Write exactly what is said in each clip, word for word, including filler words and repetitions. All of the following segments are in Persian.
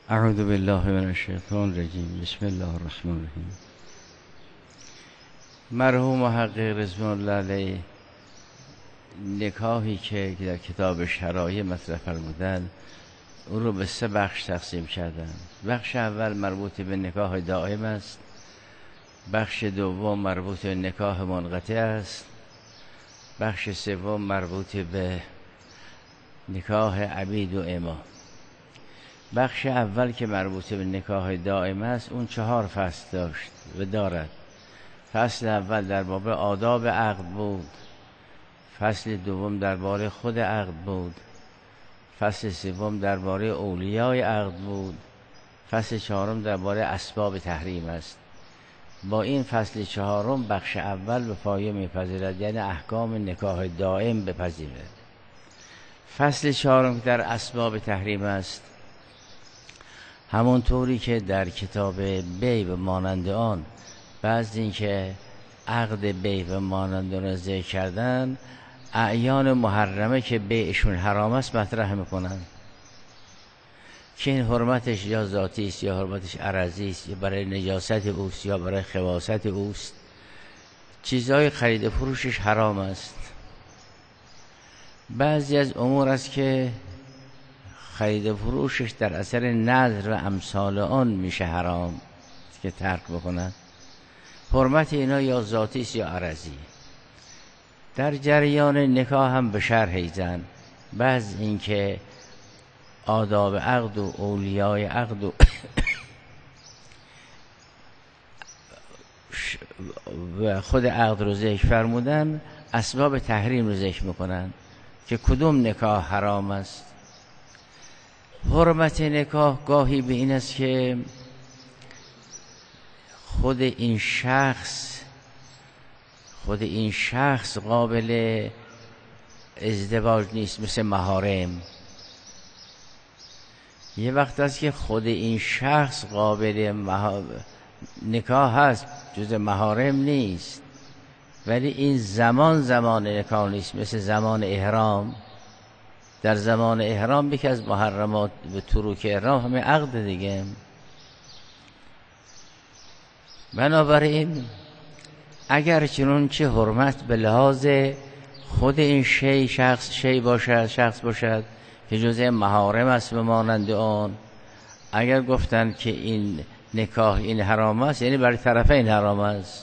اعوذ بالله من الشیطان الرجیم. بسم الله الرحمن الرحیم. مرحوم محقق رضوان الله علیه نکاحی که در کتاب شرایع مطرح فرمودند او رو به سه بخش تقسیم کردن. بخش اول مربوط به نکاح دائم است، بخش دوم مربوط به نکاح منقطع است، بخش سوم مربوط به نکاح عبید و اما. بخش اول که مربوط به نکاح دائم است اون چهار فصل داشت و دارد. فصل اول در باب آداب عقد بود، فصل دوم درباره خود عقد بود، فصل سوم درباره اولیای عقد بود، فصل چهارم درباره اسباب تحریم است. با این فصل چهارم بخش اول به پایه میپذیرد، یعنی احکام نکاح دائم بپذیرد. فصل چهارم که در اسباب تحریم است، همون طوری که در کتاب بی و مانند آن بعض این که عقد بی و مانند آن را ذکر کردن، اعیان محرمه که بیعشون حرام است مطرح میکنن که این حرمتش یا ذاتی است یا حرمتش عرضی است، یا برای نجاست اوست یا برای خباثت اوست. چیزهای خرید و فروشش حرام است. بعضی از امور است که خرید و فروشش در اثر نظر و امثال آن میشه حرام که ترک بکنن. حرمت اینا یا ذاتی است یا عرضی. در جریان نکاح هم به شرح زن بعض این که آداب عقد و اولیای عقد و و خود عقد رو ذکر فرمودن، اسباب تحریم رو ذکر میکنن که کدوم نکاح حرام است. حرمت نکاح گاهی به این است که خود این شخص خود این شخص قابل ازدواج نیست، مثل محارم. یه وقت است که خود این شخص قابل مها... نکاح هست، جز محارم نیست، ولی این زمان زمان نکاح نیست، مثل زمان احرام. در زمان احرام یکی از محرمات به تروک احرام همه عقد دیگه. بنابراین اگر چنانچه حرمت به لحاظ خود این شی شخص شی باشد شخص باشد که جزء محارم است و مانند آن، اگر گفتن که این نکاح این حرام است، یعنی برای طرفین حرام است.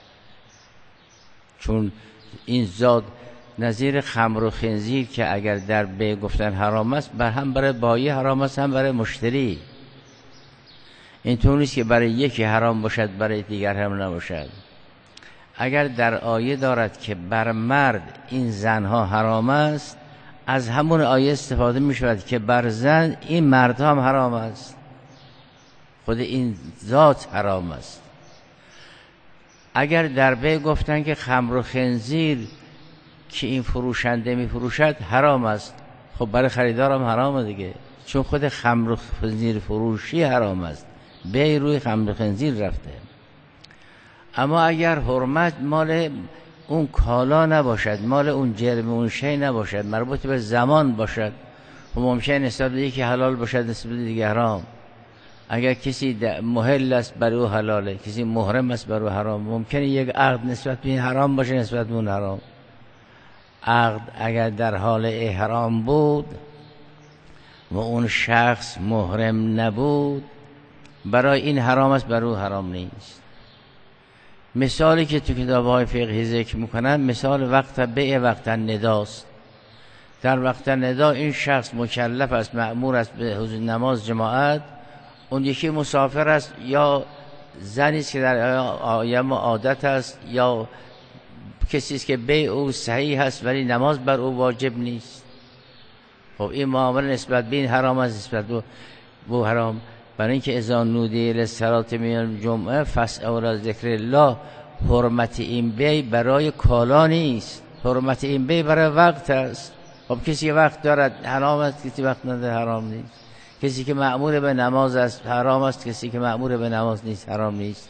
چون این زاد نظیر خمر و خنزیر که اگر در بی گفتن حرام است، بر هم برای بایی حرام است هم برای مشتری. این طور نیست که برای یکی حرام باشد برای دیگر هم نباشد. اگر در آیه دارد که بر مرد این زنها حرام است، از همون آیه استفاده می شود که بر زن این مردها هم حرام است. خود این ذات حرام است. اگر در بی گفتن که خمر و خنزیر که این فروشنده می فروشد حرام است، خب برای خریدار هم حرامه دیگه، چون خود خمر و خنزیر فروشی حرام است، بی روی خمر و خنزیر رفته. اما اگر حرمت مال اون کالا نباشد، مال اون جرم اون شی نباشد، مربوط به زمان باشد، و ممکن نسبت به یکی حلال باشد نسبت به دیگه حرام. اگر کسی محل است برای او حلاله، کسی محرم است برای او حرام. ممکنه یک عقد نسبت به این حرام باشه نسبت به اون حرام. عقد اگر در حال احرام بود و اون شخص محرم نبود، برای این حرام است برای او حرام نیست. مثالی که تو کتاب‌های فقهی ذکر میکنن مثال وقت بیع وقت نداست. در وقت ندا این شخص مکلف است، مأمور است به حضور نماز جماعت، اون یکی مسافر است یا زنی است که در آیم عادت است یا کسی است که بیع او صحیح است ولی نماز بر او واجب نیست. خب این معامله نسبت به این حرام است، نسبت به او حرام. برای اینکه اذا نودی للصلاة من الجمعه فاسعوا الی ذکر الله، حرمت این بیع برای کالا نیست، حرمت این بیع برای وقت است. خب کسی وقت دارد حرام است، کسی وقت نداره حرام نیست. کسی که مأمور به نماز است حرام است، کسی که مأمور به نماز نیست حرام نیست.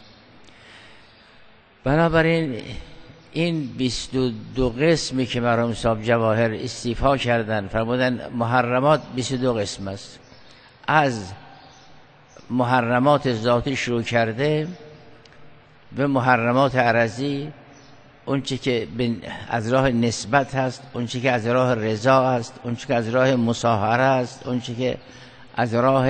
بنابراین این بیست و دو قسمی که مرحوم صاحب جواهر استیفا کردن فرمودن محرمات بیست و دو قسم است. از محرمات ذاتی شروع کرده به محرمات عرضی، اون چی که از راه نسبت هست، اون چی که از راه رضا هست، اون چی که از راه مصاهره هست، اون چی که از راه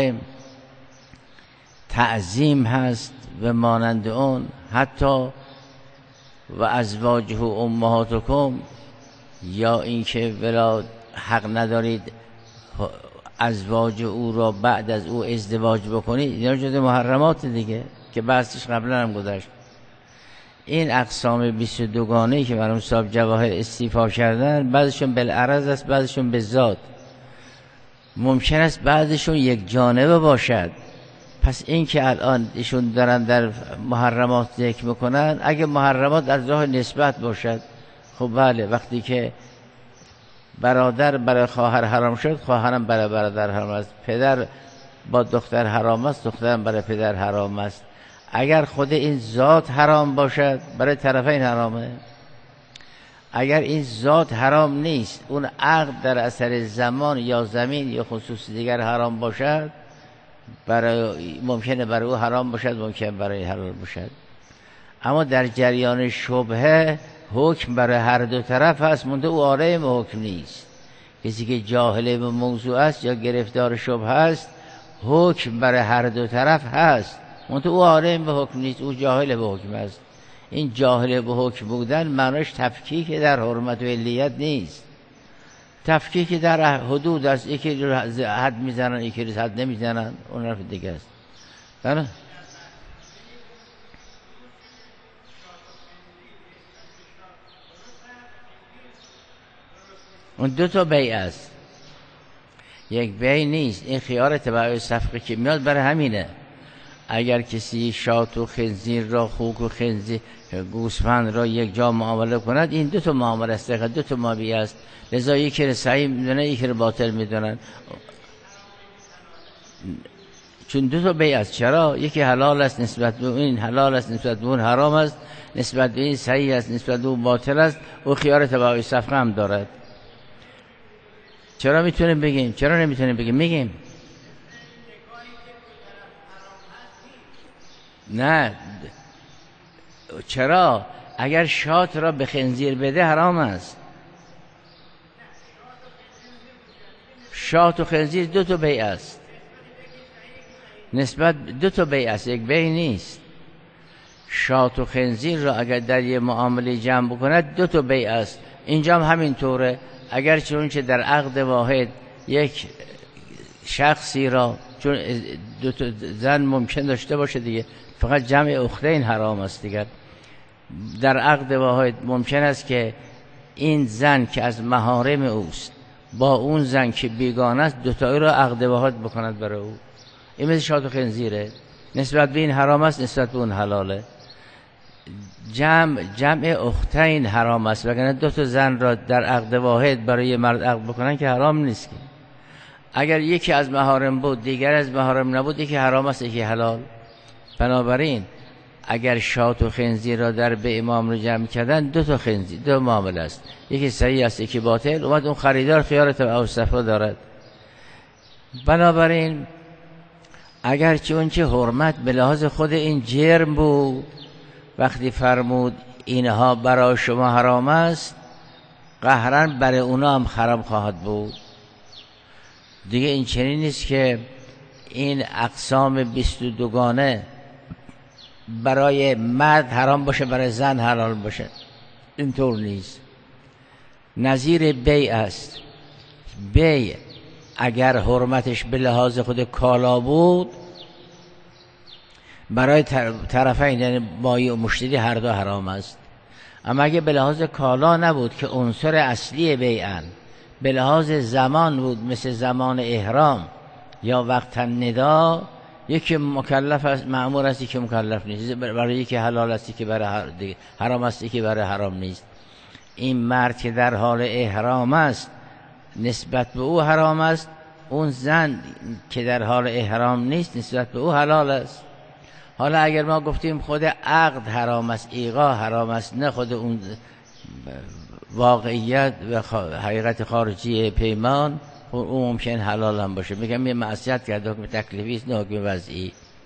تعظیم هست و مانند اون، حتی و ازواجه امهاتکم، یا اینکه ولا حق ندارید ازواج او را بعد از او ازدواج بکنید، اینا جزء محرمات دیگه که بحثش قبلا هم گذشت. این اقسام بیست و دو گانه‌ای که مرحوم صاحب جواهر استیفا کردن، بعضشون بالعرض است، بعضشون به ذات. ممکن است بعضشون یک جانبه باشد. پس این که الان ایشون دارن در محرمات ذکر میکنن، اگه محرمات از راه نسبت باشد، خب بله، وقتی که برادر برای خواهر حرام شد، خواهرم برای برادر حرام است، پدر با دختر حرام است، دخترم برای پدر حرام است. اگر خود این ذات حرام باشد، برای طرفین حرامه. اگر این ذات حرام نیست، اون عقد در اثر زمان یا زمین یا خصوص دیگر حرام باشد، برای ممکنه برای او حرام باشد، ممکنه برای حلال باشد. اما در جریان شبهه حکم برای هر دو طرف هست، منده او عالم حکم نیست. کسی که جاهل به موضوع است یا گرفتار شبهه است، حکم برای هر دو طرف هست، منده او عالم به حکم نیست، او جاهل به حکم است. این جاهل به حکم بودن معناش تفکیک در حرمت و علیت نیست. تفکیک در حدود است، یکی حد میزنن یکی حد نمیزنن، اون حرف دیگه است. بله اون دو تا بیع است، یک بیع نیست. این خیار تبع صفقه که میاد برای همینه. اگر کسی شات و خنزیر را، خوک و خنزیر گوسفند را یک جا معامله کند، این دو تا معامله است، دو تا مابیع است. لذا یکی رو صحیح میدونن، یکی رو باطل میدونن، چون دو تا بیع است. چرا؟ یکی حلال است نسبت به این حلال است، نسبت به اون حرام است، نسبت به این صحیح است، نسبت به اون باطل است. او خیار تبع صفقه هم دارد. چرا میتونیم بگیم؟ چرا نمیتونیم بگیم؟ میگیم نه. چرا؟ اگر شات را به خنزیر بده حرام است. شات و خنزیر دو تا بیع است، نسبت دو تا بیع است، یک بیع نیست. شات و خنزیر را اگر در یه معامله جمع بکند، دو تا بیع است. اینجا هم همین طوره. اگر چون چه در عقد واحد یک شخصی را، چون دو تا زن ممکن داشته باشه دیگه، فقط جمع اختین حرام است دیگر. در عقد واحد ممکن است که این زن که از محارم اوست با اون زن که بیگانه است، دوتایی را عقد واحد بکند برای او. این مثل شات و خنزیره، نسبت به این حرام است، نسبت به اون حلاله. جمع جمع اختین حرام است، وگرنه دو تا زن را در عقد واحد برای مرد عقد بکنن که حرام نیست که. اگر یکی از محارم بود دیگر از محارم نبود، یکی حرام است یکی حلال. بنابراین اگر شات و خنزیر را در به امام رو جمع کردن، دو تا خنزیر، دو معامله است، یکی صحیح است یکی باطل. اومد اون خریدار خیار تبع صفقه دارد. بنابراین اگر چه اون چه حرمت به لحاظ خود این جرم بود، وقتی فرمود اینها برای شما حرام است، قهرا برای اونا هم حرام خواهد بود دیگه. این چنین نیست که این اقسام بیست و دوگانه برای مرد حرام باشه برای زن حلال باشه، اینطور نیست. نظیر بیع است. بیع اگر حرمتش به لحاظ خود کالا بود، برای طرفین یعنی بایی و مشتری هر دو حرام است. اما اگه به لحاظ کالا نبود که عنصر اصلی بیعن، به لحاظ زمان بود، مثل زمان احرام یا وقت ندا، یکی مکلف است مأمور است یکی مکلف نیست، برای یکی حلال است یکی برای حرام است یکی برای حرام نیست. این مرد که در حال احرام است نسبت به او حرام است، اون زن که در حال احرام نیست نسبت به او حلال است. حالا اگر ما گفتیم خود عقد حرام است، ایقاع حرام است، نه خود اون واقعیت و حقیقت خارجی پیمان، اون ممکن حلال هم باشه. میگم یه معصیت کرده، حکم تکلیفی است نه حکم وضعی.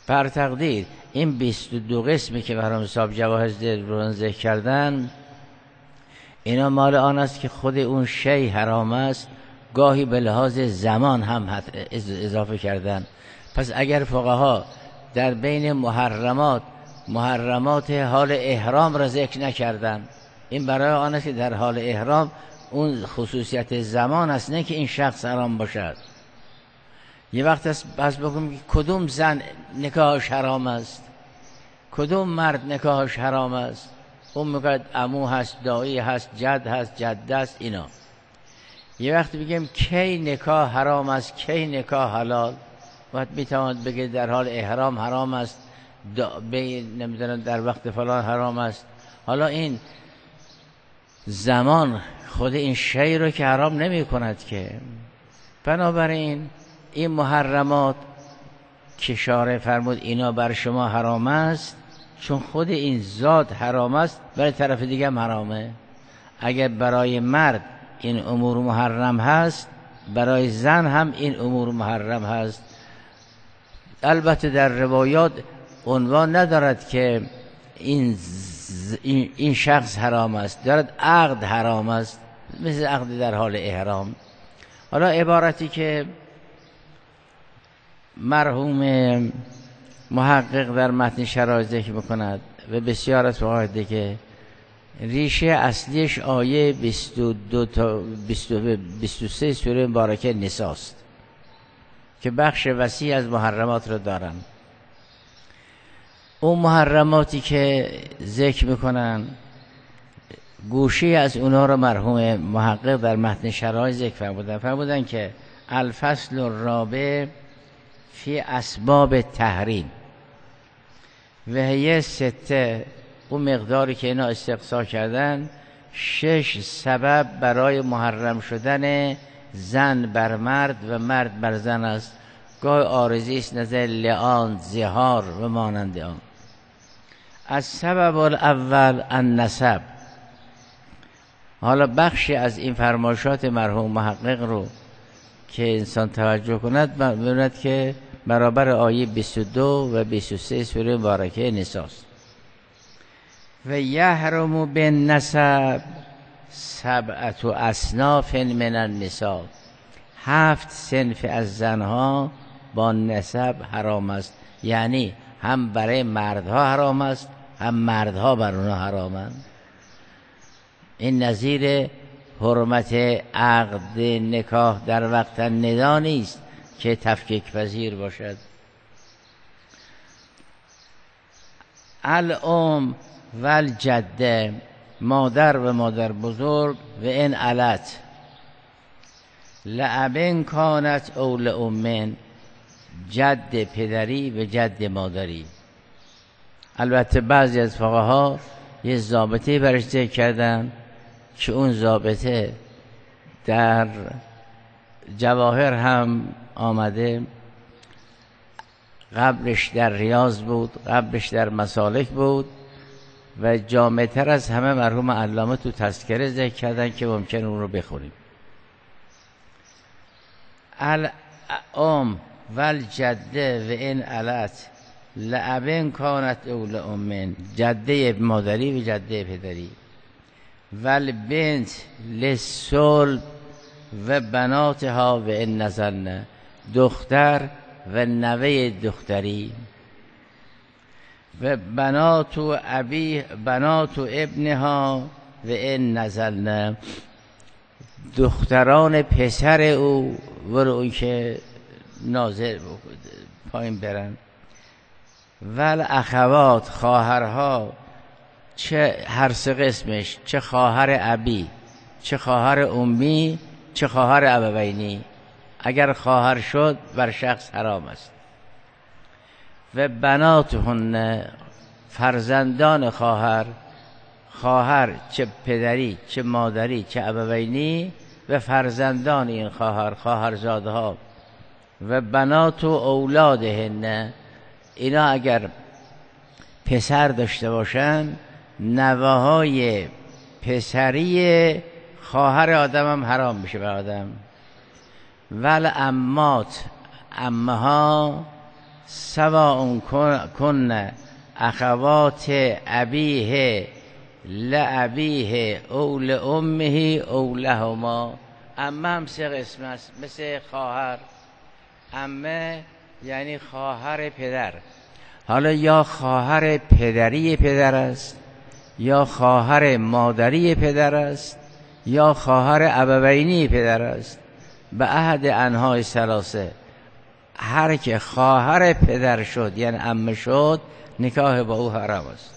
بر تقدیر این بیست و دو قسمی که مرحوم صاحب جواهر رو ذکر کردن، اینا مال آن است که خود اون شی حرام است، گاهی به لحاظ زمان هم اضافه کردن. پس اگر فقها در بین محرمات محرمات حال احرام را ذکر نکردن، این برای آن است که در حال احرام اون خصوصیت زمان است، نه که این شخص حرام باشد. یه وقت است بس بگم کدوم زن نکاحش حرام است، کدوم مرد نکاحش حرام است. اون میگه عمو هست، دایی هست، جد هست، جده است. اینا یه وقت بگیم کی نکاح حرام است، کی نکاح حلال. وقت میتواند بگه در حال احرام حرام است، نمیدونم در وقت فلان حرام است. حالا این زمان خود این شی رو که حرام نمی کند که. بنابراین این محرمات که شارع فرمود اینا بر شما حرام است، چون خود این ذات حرام است، برای طرف دیگه هم حرامه. اگر برای مرد این امور محرم هست، برای زن هم این امور محرم هست. البته در روایات عنوان ندارد که این این شخص حرام است، دارد عقد حرام است، مثل عقد در حال احرام. حالا عبارتی که مرحوم محقق در متن شرایط ذکر میکند و بسیار از فقها که ریشه اصلیش آیه بیست و دو تا بیست و سه سوره مبارکه نساء است که بخش وسیع از محرمات رو دارن. اون محرماتی که ذکر میکنن گوشی از اونا رو مرحوم محقق در متن شرایط ذکر فرمودن فرمودن که الفصل الرابع فی اسباب تحریم و هی سته، اون مقداری که اینا استقصا کردن شش سبب برای محرم شدن زن بر مرد و مرد بر زن است. گاه عارضی است نظر لعان، زهار و مانند آن. از سبب الاول النسب. حالا بخشی از این فرمایشات مرحوم محقق رو که انسان توجه کند ببیند که برابر آیه بیست و دو و بیست و سه سوره مبارکه نساء است. و یحرم بالنسب سبعة اصناف من النساء، هفت صنف از زنها با نسب حرام است. یعنی هم برای مردها حرام است، هم مردها بر اونها حرامند. این نظیر حرمت عقد نکاح در وقت ندا نیست که تفکیک پذیر باشد. الام و الجده، مادر و مادر بزرگ، و این علت لعبن کانت او لامن، جد پدری و جد مادری. البته بعضی از فقها یه ضابطه برش ذکر کردن که اون ضابطه در جواهر هم آمده، قبلش در ریاض بود، قبلش در مسالک بود و جامع‌تر از همه مرحوم علامه تو تذکره ذکر کردن که ممکن اون رو بخونیم. الام و الجده و این علت لعبن کانت او لامن، جده مادری و جده پدری. و البنت للصلب و بناتها و این نزلن، دختر و نوه دختری. و بنات و ابی بنات و ابنها و این نزلن، دختران پسر او ور اون که نازل پایین برن. و الاخوات، خواهرها، چه هر سه قسمش، چه خواهر ابی، چه خواهر امی، چه خواهر ابوینی، اگر خواهر شد بر شخص حرام است. و بناتهن، فرزندان خواهر، خواهر چه پدری چه مادری چه ابوینی، و فرزندان این خواهر، خواهرزادها. و بنات و اولادهن، اینا اگر پسر داشته باشن نوه‌های پسری خواهر آدم هم حرام میشه به آدم. ول امات، امها سواء کن اخوات ابیه لابیه او لامه او لهما. عمه هم سه قسم است، مثل خواهر. عمه یعنی خواهر پدر، حالا یا خواهر پدری پدر است، یا خواهر مادری پدر است، یا خواهر ابوینی پدر است. به احد انهای ثلاثه، هر که خواهر پدر شد یعنی عمه شد، نکاح با او حرام است.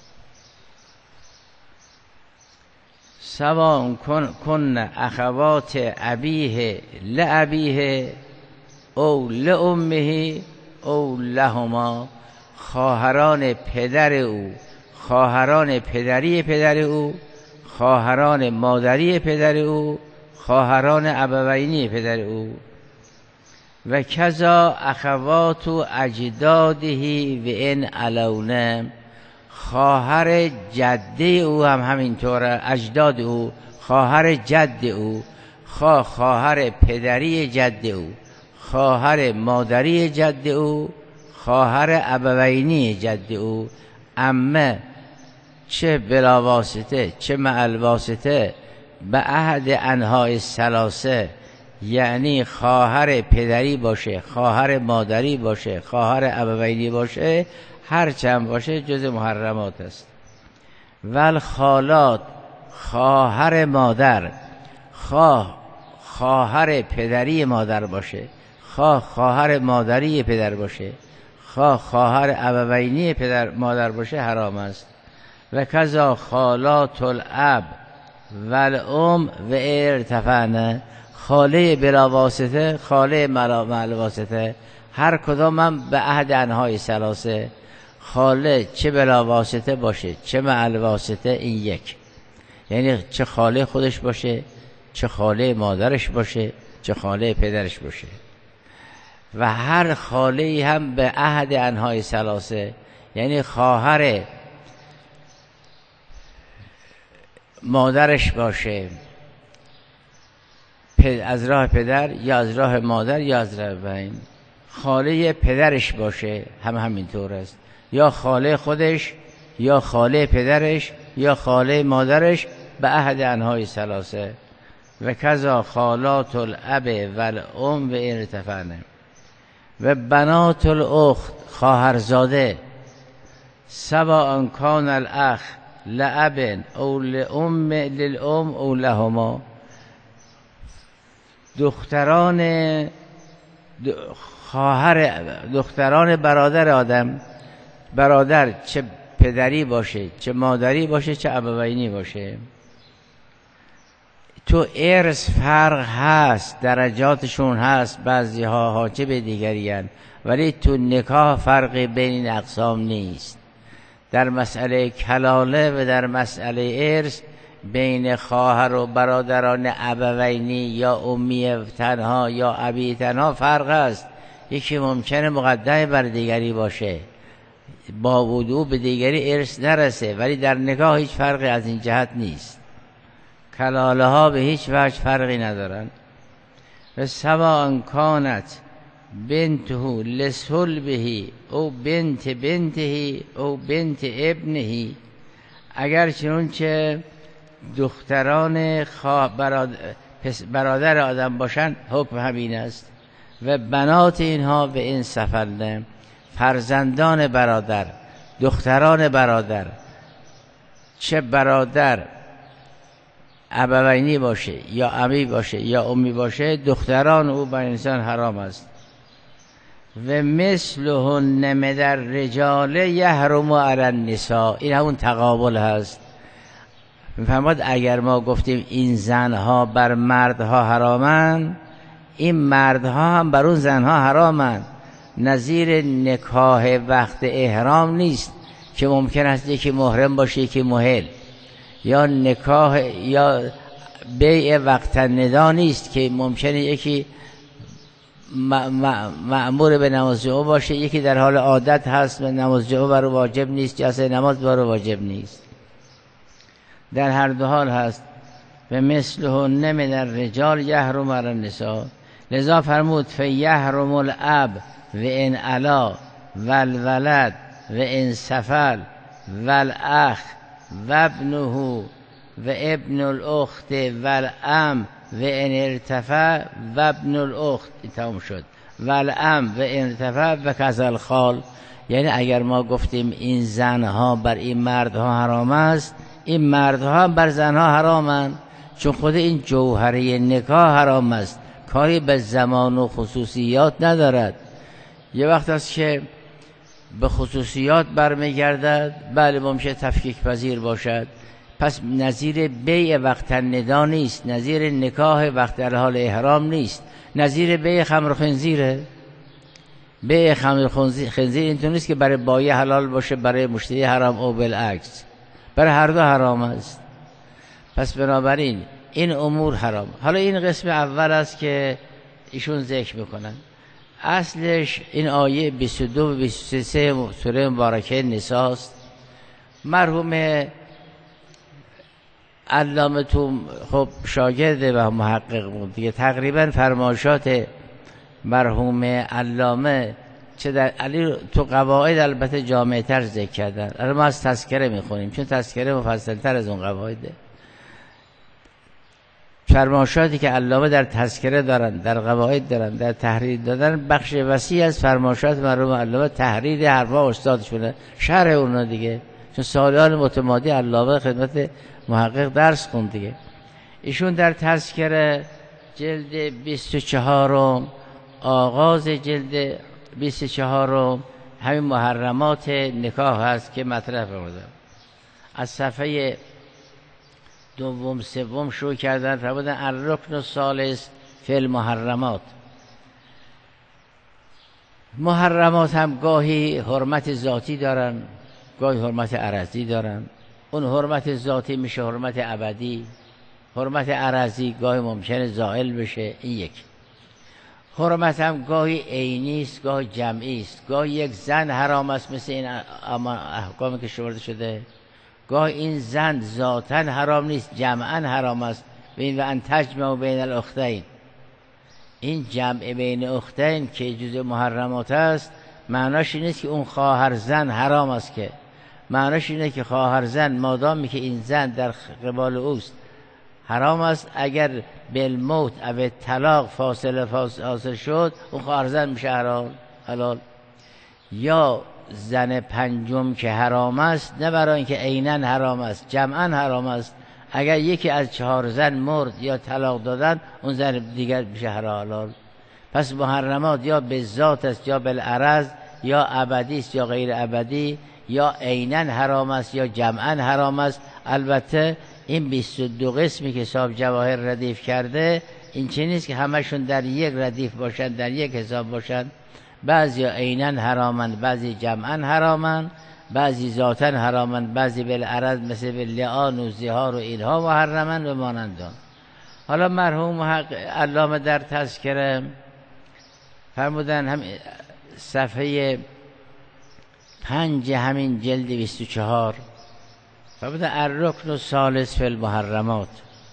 سواء کن, کن اخوات ابیه لابیه او لامه او لهما. خواهران پدر او، خواهران پدری پدر او، خواهران مادری پدر او، خواهران ابوینی پدر او. و کذا اخوات اجداده و ان علونه. خواهر جده او هم همینطوره، اجداد او، خواهر جد او، خواه خواهر پدری جد او، خواهر مادری جد او، خواهر ابوینی جد او. عمه چه بلا واسطه چه مع الواسطه به احد انهای ثلاثه، یعنی خواهر پدری باشه، خواهر مادری باشه، خواهر ابوینی باشه، هر چند باشه جز محرمات است. ول خالات، خواهر مادر، خواه خواهر پدری مادر باشه، خواه خواهر مادری پدر باشه، خواه خواهر ابوینی پدر مادر باشه، حرام است. و کذا خالات الاب و الام و ارتفعنه. خاله بلا واسطه، خاله مع واسطه، هر کدام هم به عهد انهای ثلاثه. خاله چه بلا واسطه باشه چه مع واسطه، این یک، یعنی چه خاله خودش باشه، چه خاله مادرش باشه، چه خاله پدرش باشه. و هر خاله هم به عهد انهای ثلاثه، یعنی خواهر مادرش باشه از راه پدر، یا از راه مادر، یا از راه بین. خاله پدرش باشه هم همینطور است، یا خاله خودش، یا خاله پدرش، یا خاله مادرش، به عهد انهای ثلاثه. و کذا خالات الاب و الام و ارتفعنه. و بنات الاخت، خواهرزاده، سواء کان الاخ لاب او لام للام او لهما. دختران خواهر دختران برادر آدم، برادر چه پدری باشه چه مادری باشه چه ابوینی باشه. تو ارث فرق هست، درجاتشون هست، بعضی ها حاجب دیگری هست، ولی تو نکاح فرقی بین این اقسام نیست. در مسئله کلاله و در مسئله ارث بین خواهر و برادران ابوینی یا امی تنها یا ابی تنها فرق است. یکی ممکنه مقدم بر دیگری باشه، با وضوع به دیگری ارث نرسه، ولی در نکاح هیچ فرقی از این جهت نیست. کلاله ها به هیچ وجه فرقی ندارن. و سواء کانت بنته لصلبه او بنت بنته او بنت ابنه. اگر چنانچه دختران برادر, برادر آدم باشن، حکم همین است. و بنات اینها به این سفلنه، فرزندان برادر، دختران برادر، چه برادر ابوینی باشه یا عمی باشه یا امی باشه، دختران او بر انسان حرام است. و مثلهن من الرجال یحرم علی النساء. این همون تقابل هست. میفهمد اگر ما گفتیم این زنها بر مردها حرامن، این مردها هم بر اون زنها حرامن. نظیر نکاح وقت احرام نیست که ممکن است یکی محرم باشه یکی محل، یا نکاح یا بیع وقت ندا نیست که ممکنه یکی مأمور به نماز جمعه باشه یکی در حال عادت هست و نماز جمعه برای واجب نیست، جلسه نماز برای واجب نیست. در هر دو حال هست. و مثلهن من الرجال یحرم علی النساء. لذا فرمود فیحرم الاب و ان علا و الولد و ان سفل و الاخ و ابنه و ابن الاخت و الام و ان ارتفع و ابن الاخت. این تمام شد. و الام و ان ارتفع و کذا خال. یعنی اگر ما گفتیم این زنها بر این مردها حرام است، این مردها هم بر زنها حرامند، چون خود این جوهره نکاح حرام است، کاری به زمان و خصوصیات ندارد. یه وقت است که به خصوصیات برمیگردد، بله ممکن تفکیک پذیر باشد، پس نظیر بیع وقت ندا نیست، نظیر نکاح وقت در حال احرام نیست، نظیر بیع خمر خنزیره. بیع خمر خنزیر اینطور نیست که برای بایع حلال باشه برای مشتری حرام، او بالعکس برای هر دو حرام است. پس بنابراین این امور حرام. حالا این قسم اول است که ایشون ذکر میکنن. اصلش این آیه بیست و دو و بیست و سه سوره مبارکه نساء است. مرحوم علامه تو خب شاگرد و محقق بود دیگه، تقریبا فرمایشات مرحوم علامه چه در علی تو قواعد البته جامع تر ذکر کردن. الان ما از تذکره میخونیم چون تذکره مفصل تر از اون قواعده. فرمایشاتی که علامه در تذکره دارن، در قواعد دارن، در تحریر دادن، بخش وسیع از فرمایشات مرحوم علامه تحریر حرفا استادشونه، شرح اونا دیگه، چون سالان متمادی علامه خدمت محقق درس خوند دیگه. ایشون در تذکره جلد بیست و چهار آغاز جلد بیست و چهار همین محرمات نکاح هست که مطرح فرموده. از صفحه دوم سوم شروع کردن، فرمودن الرکن الثالث فی المحرمات. محرمات هم گاهی حرمت ذاتی دارن، گاهی حرمت عرضی دارن. اون حرمت ذاتی میشه حرمت ابدی، حرمت عرضی گاهی ممکنه زائل بشه. این یک. حرمت هم گاهی عینی است، گاهی جمعی است. گاهی یک زن حرام است مثل این احکامی که شمرده شده، گاهی این زن ذاتاً حرام نیست، جمعاً حرام است. ببین و ان تجمع بین الاختین، این جمع بین اختین که جزء محرمات است، معناش این نیست که اون خواهر زن حرام است، که معناش اینه که خواهر زن مادامی که این زن در قبال اوست حرام است، اگر بالموت او طلاق فاصله حاصل شد اون خواهر زن میشه حلال. حلال یا زن پنجم که حرام است، نه برای اینکه عیناً حرام است، جمعاً حرام است. اگر یکی از چهار زن مرد یا طلاق دادن، اون زن دیگر میشه حلال. پس محرمات یا به ذات است یا بالعرض، یا ابدی است یا غیر ابدی، یا عیناً حرام است یا جمعاً حرام است. البته این بیست و دو قسمی که صاحب جواهر ردیف کرده، این چه نیست که همشون در یک ردیف باشن، در یک حساب باشن. بعضی عیناً حرامن، بعضی جمعاً حرامن، بعضی ذاتاً حرامن، بعضی بالعرض مثل باللعان و زهار و اینها محرمن و مانندان. حالا مرحوم علامه در تذکره فرمودن هم صفحه پنج همین جلد بیست و چهار فرمودن الرکن الثالث فی المحرمات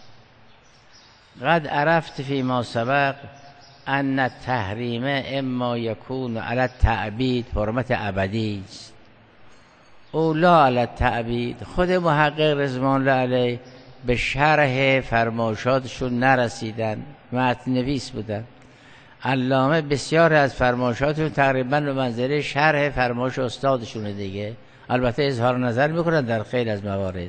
قد عرفت فی ما سبق ان التحریم اما یکون علی التعبید، حرمت ابدی است، او لا علی التعبید. خود محقق رضوان الله علیه به شرح فرمایشاتشون نرسیدن، متن نویس بودن. علامه بسیار از فرمایشاتشون تقریبا به منزله شرح فرمایش استادشونه دیگه، البته اظهار نظر میکنن در خیلی از موارد.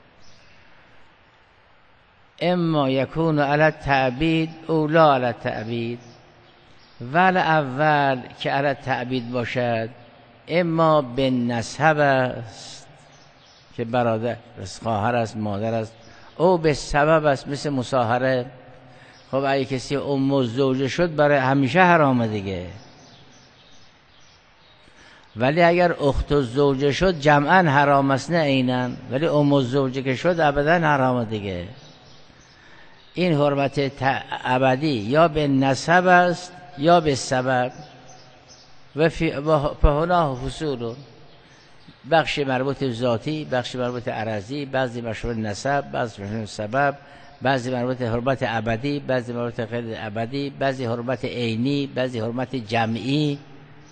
اما یکون علی التعبید او لا علی التعبید، ول اول که علی التعبید باشد، اما به نسب است که برادر است، خواهر است، مادر است، او به سبب است مثل مصاهره. خب اگه کسی ام الزوجه شد برای همیشه حرامه دیگه، ولی اگر اخت الزوجه شد جمعا حرام است نه عیناً، ولی ام الزوجه که شد ابدا حرامه دیگه. این حرمت ابدی یا به نسب است یا به سبب. و فهنا فصول، بخش مربوط به ذاتی، بخش مربوط عرضی، بعضی مربوط نسب، بعضی مربوط سبب، بعضی مربوط حرمت ابدی، بعضی مربوط غیر ابدی، بعضی حرمت عینی، بعضی حرمت جمعی.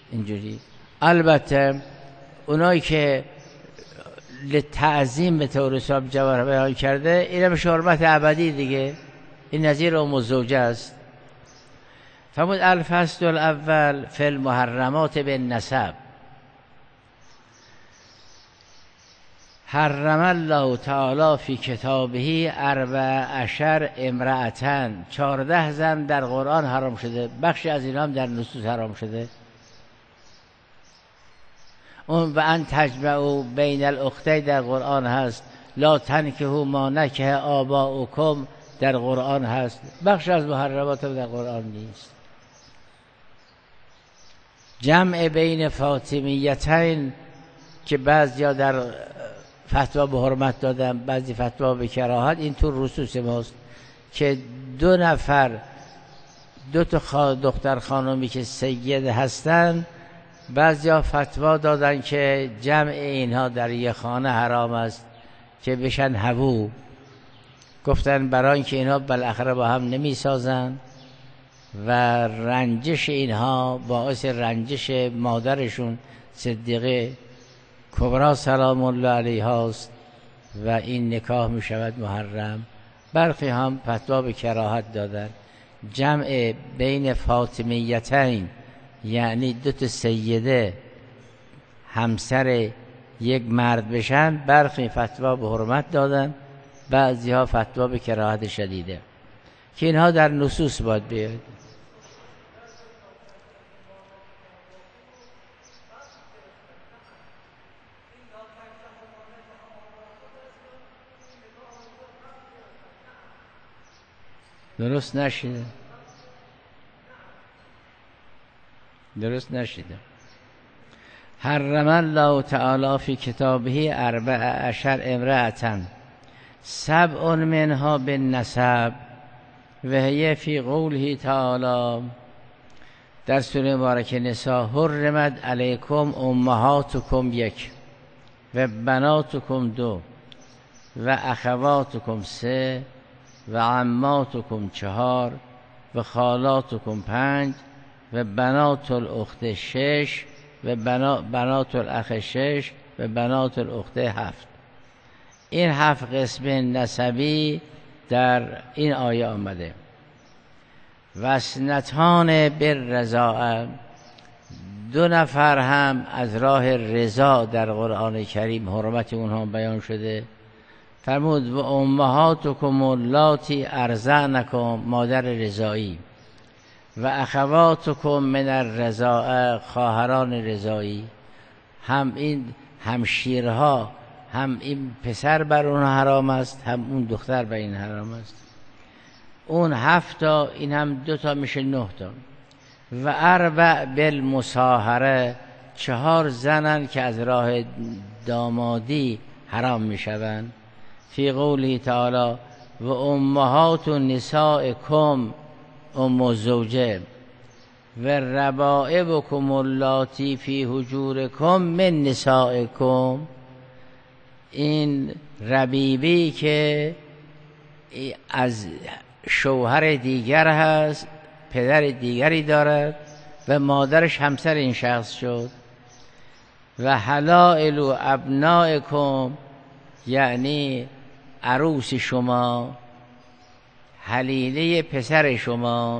اینجوری. البته اونایی که لتعظیم به طور حساب جواهر بیان کرده، این هم حرمت ابدی دیگه، این نظیر ام الزوجه است. فرمود الفصل الاول فی المحرمات بالنسب. حرم الله تعالی فی کتابه اربع عشر امرأة، چهارده زن در قرآن حرام شده، بخشی از اینا هم در نصوص حرام شده. اون و ان تجمعوا بین الاختین در قرآن هست، لا تنکحوا ما نکح آباؤکم در قرآن هست، بخش از محرمات در قرآن نیست. جمع بین فاطمیتین که بعضیا در فتوا به حرمت دادن، بعضی فتوا به کراهت، این تو رسوس ماست که دو نفر دو تا دختر خانمی که سید هستن، بعضیا فتوا دادن که جمع اینها در یه خانه حرام است که بشن هبو. گفتن برای اینکه اینها بالاخره با هم نمی سازن و رنجش اینها باعث رنجش مادرشون صدیقه کبرا سلام الله علیها است و این نکاح می شود محرم. برخی هم فتوا به کراهت دادن. جمع بین فاطمیتین یعنی دو تا سیده همسر یک مرد بشن، برخی فتوا به حرمت دادن، بعضی ها فتوا به کراهت شدیده که اینها در نصوص باید بیاد. درست نشیده درست نشیده حرم الله تعالی فی کتابه اربع عشر امرأة سبع منها بالنسب و هی فی قوله تعالی در سوره مبارکه نساء حرمت علیکم امهاتکم یک و بناتکم دو و اخواتکم سه و عماتکم چهار و خالاتکم پنج و بنات الاخت شش و بنات الاخ شش و بنات الاخت هفت. این هفت قسم نسبی در این آیه آمده. وسنتان بالرضاعه، دو نفر هم از راه رضا در قرآن کریم حرمت اونها بیان شده. فرمود و امهاتکم اللاتی ارضعنکم، مادر رضایی، و اخواتکم من الرضاعه، خواهران رضایی. هم این همشیرها، هم این پسر بر اون حرام است، هم اون دختر بر این حرام است. اون هفت تا، این هم دو تا، میشه نه تا. و اربع بالمصاهره، چهار زنن که از راه دامادی حرام میشوند. فی قوله تعالی و امهات نسائکم ام الزوجه و ربائبکم اللاتی فی حجورکم من نسائکم. این ربیبی که از شوهر دیگر هست، پدر دیگری دارد و مادرش همسر این شخص شد. و حلائل و ابنائکم یعنی عروس شما، حلیله پسر شما.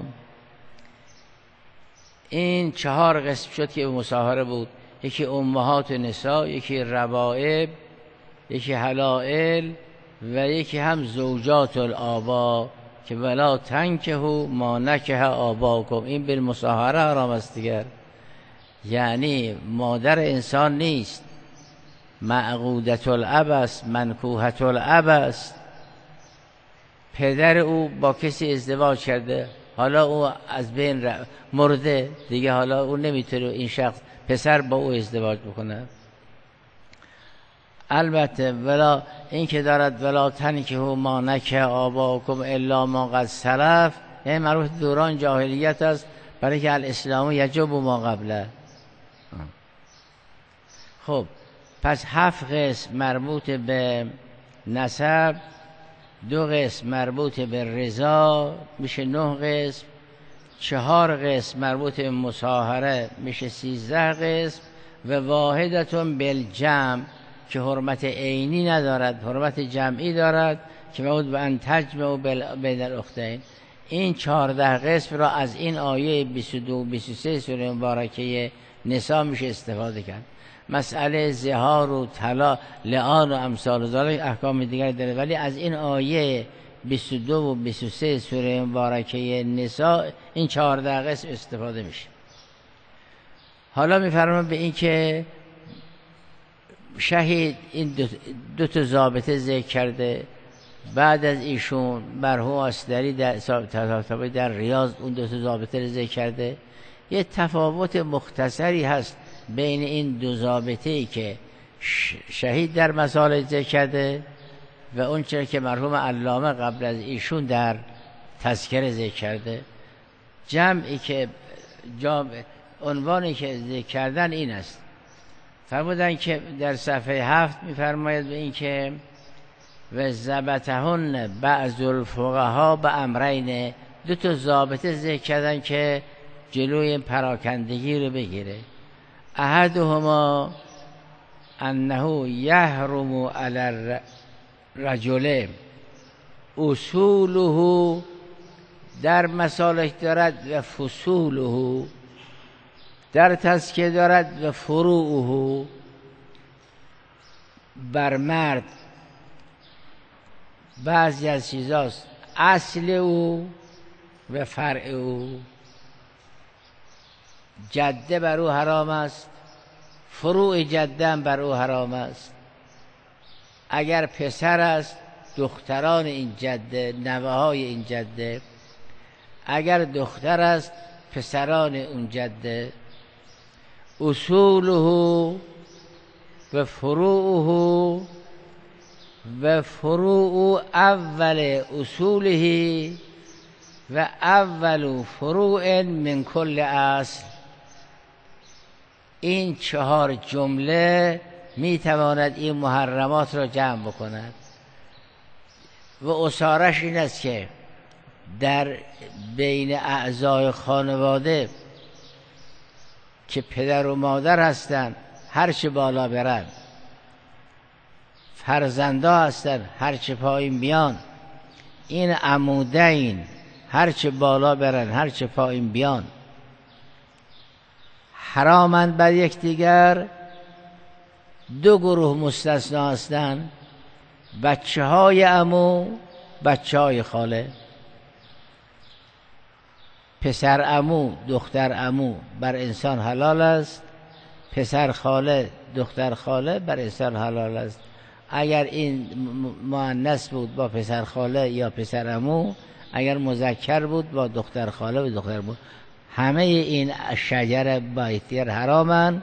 این چهار قسم شد که مصاهره بود. یکی امهات نساء، یکی ربائب، یکی حلائل و یکی هم زوجات الآبا که ولا تنکحوا ما نکح آباکم. این بالمصاهره حرام است دیگر، یعنی مادر انسان نیست، معقودت الاب است، منکوحت الاب است. پدر او با کسی ازدواج کرده، حالا او از بین مرده دیگه، حالا او نمیتونه این شخص پسر با او ازدواج بکنه. البته ولا این که دارد ولا تنکحوا ما نکح آباکم الا ما قد سلف، این معروف دوران جاهلیت است، برای که الاسلام یجب ما قبله. خب پس هفت قسم مربوط به نسب، دو قسم مربوط به رضا، میشه نه قسم. چهار قسم مربوط به مصاهره میشه سیزده قسم و واحدتون بالجمع که حرمت عینی ندارد، حرمت جمعی دارد که موجود به ان تجمع بین الاختین. این چهارده قسم را از این آیه بیست و دو و بیست و سه سوره مبارکه نساء میشه استفاده کرد. مسئله زهار و طلاق لعان و امثال ذالک احکام دیگر داره، ولی از این آیه بیست و دو و بیست و سه سوره مبارکه نساء این چهارده قسم استفاده میشه. حالا میفرمان به این که شهید این دو, دو تا ضابطه ذکر کرده. بعد از ایشون مرحوم آصدری در تطابق در ریاض اون دو تا ضابطه رو ذکر کرده. یه تفاوت مختصری هست بین این دو ضابطه‌ای که شهید در مسائل ذکر کرده و اون چرا که مرحوم علامه قبل از ایشون در تذکره ذکر کرده. جمعی که جامع عنوانی که ذکر کردن این است. فرمودن که در صفحه هفت میفرماید به این که و ضبطهن بعض الفقها به امرین، دو تا ضابطه ذکر کردن که جلوی پراکندگی رو بگیره. احدهما انه یحرم علی الرجل اصوله در مصالح دارد و فصوله در تزکیه دارد و فروعه بر مرد بعضی از چیزاست اصل او و فرع او. جده بر او حرام است، فروع جده هم بر او حرام است. اگر پسر است دختران این جده، نوه های این جده. اگر دختر است پسران اون جده. اصوله و فروعه و فروع اول اصوله و اول فروع من کل اصل. این چهار جمله می تواند این محرمات را جمع بکند و اصارش این است که در بین اعضای خانواده که پدر و مادر هستند هرچه بالا برن، فرزندا هستن هرچه پایین بیان، این عمودین هرچه بالا برن هرچه پایین بیان حرامند بر یکدیگر. دو گروه مستثنا هستند، بچه های عمو، بچه های خاله. پسر عمو دختر عمو بر انسان حلال است، پسر خاله دختر خاله بر انسان حلال است. اگر این مؤنث بود با پسر خاله یا پسر عمو، اگر مذکر بود با دختر خاله و دختر عمو. همه این شجر بایتیر حرامن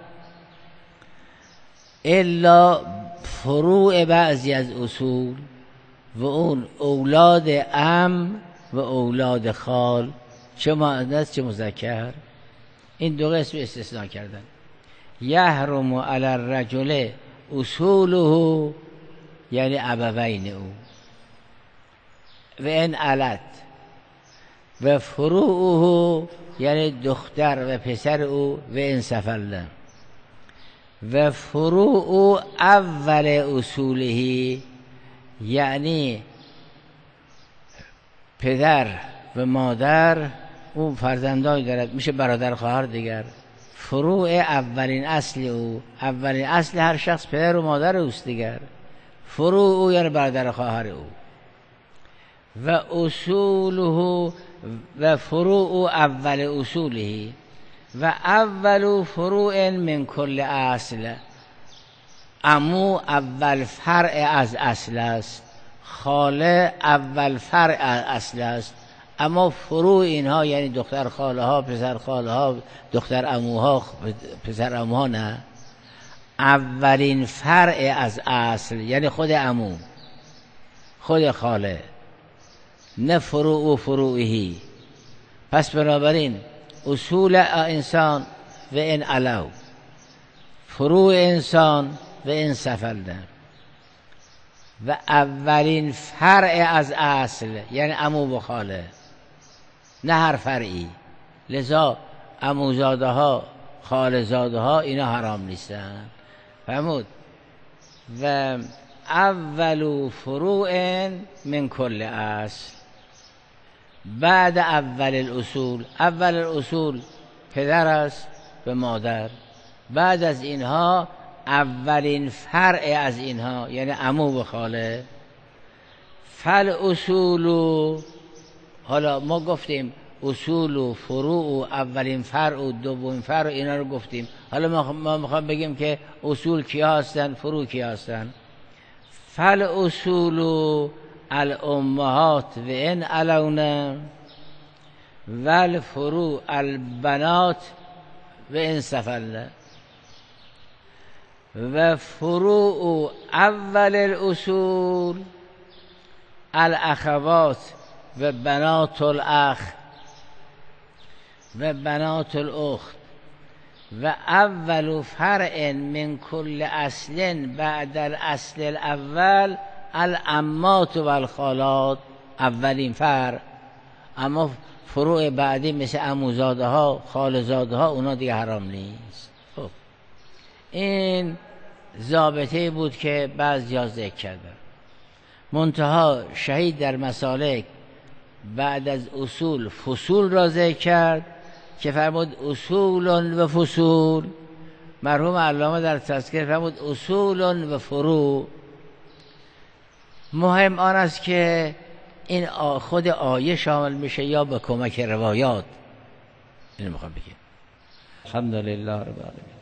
الا فروع بعضی از اصول و اون اولاد عم و اولاد خال، چه مؤنث چه مذکر. این دو قسم استثناء کردن. یحرم علی الرجل اصوله یعنی ابوین او و ان علت و فروعه یعنی دختر و پسر او و ان سفلن و فروع اول اصوله یعنی پدر و مادر او فرزندانی دارد میشه برادر خواهر دیگر. فروع اولین اصل او، اولین اصل هر شخص پدر و مادر اوست دیگر. فروع او یعنی برادر خواهر او. و اصوله و فروع اول اصوله و اول فروع من کل اصل. عمو اول فرع از اصل است، خاله اول فرع از اصل است. اما فروع اینها یعنی دختر خاله ها، پسر خاله ها، دختر عموها، پسر عموها نه. اولین فرع از اصل یعنی خود عمو، خود خاله، نه فروع و فروعهی. پس بنابراین اصول انسان و ان علو، فروع انسان و ان سفلن. و اولین فرع از اصل یعنی عمو و خاله، نه هر فرعی. لذا عموزاده ها خالزاده ها اینا حرام نیستن. فرمود و اول فروع من کل اصل، بعد اول الاصول، اول الاصول پدر است به مادر، بعد از اینها اولین فرع از اینها یعنی عمو به خاله. فل اصول، حالا ما گفتیم اصول و فروع و اولین فرع و دومین فرع اینا رو گفتیم، حالا ما میخوام بگیم که اصول کیا هستن فروع کیا هستن. فل اصول الامهات و ان علونا و الفروع البنات و ان سفلن. و فروع اول الاصول الاخوات و بنات الاخ و بنات الاخت. و اول فرع من کل اصل بعد الاصل الاول العمات و الخالات، اولین فرع. اما فروع بعدی مثل عموزاده ها خالزاده ها اونا دیگه حرام نیست. خب این ضابطه بود که بعضیا ذکر کردن. منتها شهید در مسالک بعد از اصول فصول را ذکر کرد که فرمود اصول و فصول. مرحوم علامه در تذکر فرمود اصول و فروع. مهم آن است که این خود آیه شامل میشه یا به کمک روایات. اینو میخوام بگم. الحمدلله رب العالمین.